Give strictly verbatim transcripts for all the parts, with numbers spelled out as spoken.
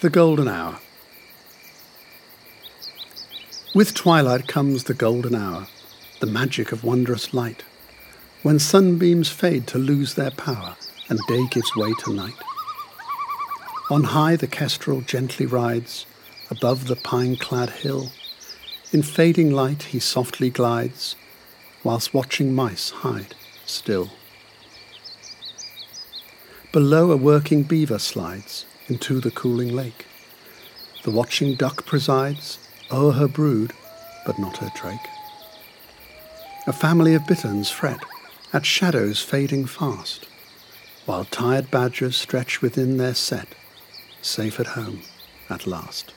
The golden hour. With twilight comes the golden hour, the magic of wondrous light, when sunbeams fade to lose their power and day gives way to night. On high the kestrel gently rides, above the pine-clad hill. In fading light he softly glides, whilst watching mice hide still. Below a working beaver slides into the cooling lake. The watching duck presides o'er her brood, but not her drake. A family of bitterns fret at shadows fading fast, while tired badgers stretch within their set, safe at home at last.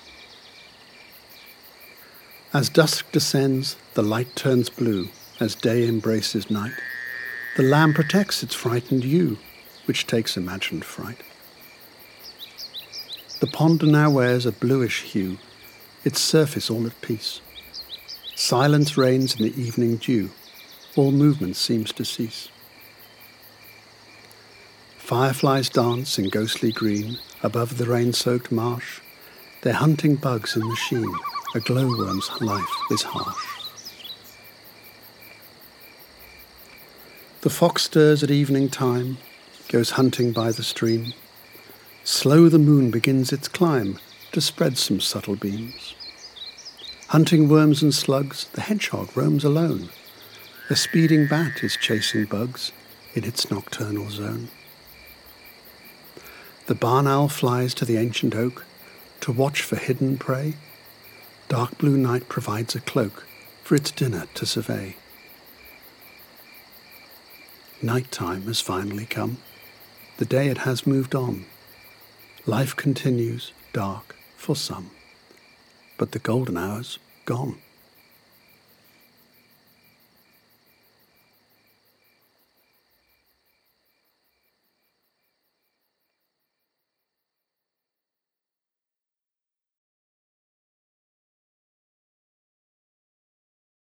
As dusk descends, the light turns blue, as day embraces night. The lamb protects its frightened ewe, which takes imagined fright. The pond now wears a bluish hue, its surface all at peace. Silence reigns in the evening dew, all movement seems to cease. Fireflies dance in ghostly green above the rain-soaked marsh. They're hunting bugs in the sheen, a glowworm's life is harsh. The fox stirs at evening time, goes hunting by the stream. Slow the moon begins its climb to spread some subtle beams. Hunting worms and slugs, the hedgehog roams alone. A speeding bat is chasing bugs in its nocturnal zone. The barn owl flies to the ancient oak to watch for hidden prey. Dark blue night provides a cloak for its dinner to survey. Night time has finally come. The day it has moved on. Life continues dark for some, but the golden hour's gone.